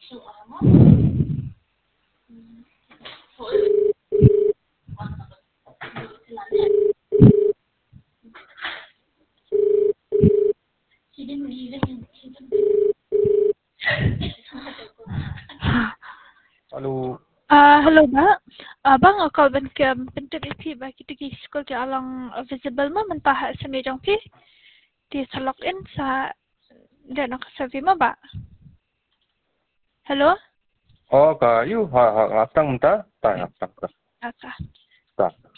Halo. Hello ba? Bang call ban ke bentuk iti ba kita ki school ti alang visible ma mentah sa medang pi ti sa login sa dan ako sa ma ba? Hello? Oh, kayu ha ha atang ta ta atang ka. Aka. Ta.